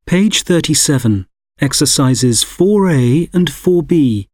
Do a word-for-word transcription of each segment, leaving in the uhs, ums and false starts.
Page thirty-seven, exercises four A and four B.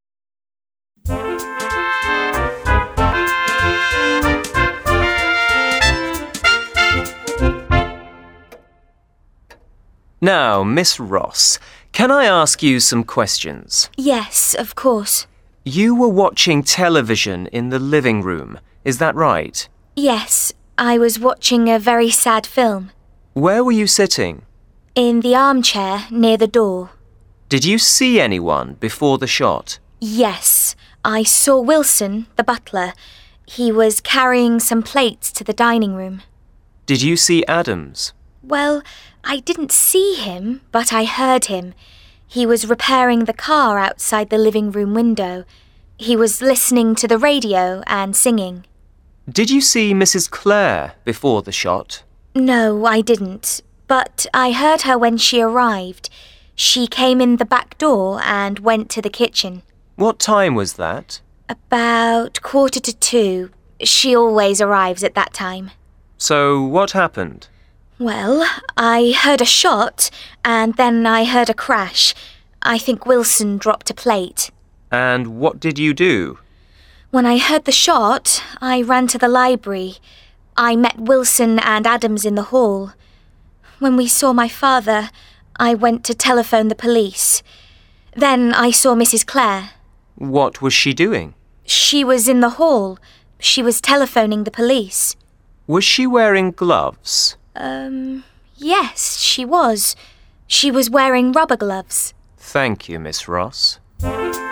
Now, Miss Ross, can I ask you some questions? Yes, of course. You were watching television in the living room, is that right? Yes, I was watching a very sad film. Where were you sitting? In the armchair near the door. Did you see anyone before the shot? Yes, I saw Wilson, the butler. He was carrying some plates to the dining room. Did you see Adams? Well, I didn't see him, but I heard him. He was repairing the car outside the living room window. He was listening to the radio and singing. Did you see Missus Clare before the shot? No, I didn't, but I heard her when she arrived. She came in the back door and went to the kitchen. What time was that? About quarter to two. She always arrives at that time. So what happened? Well, I heard a shot, and then I heard a crash. I think Wilson dropped a plate. And what did you do? When I heard the shot, I ran to the library. I met Wilson and Adams in the hall. When we saw my father, I went to telephone the police. Then I saw Missus Clare. What was she doing? She was in the hall. She was telephoning the police. Was she wearing gloves? Um, yes, she was. She was wearing rubber gloves. Thank you, Miss Ross.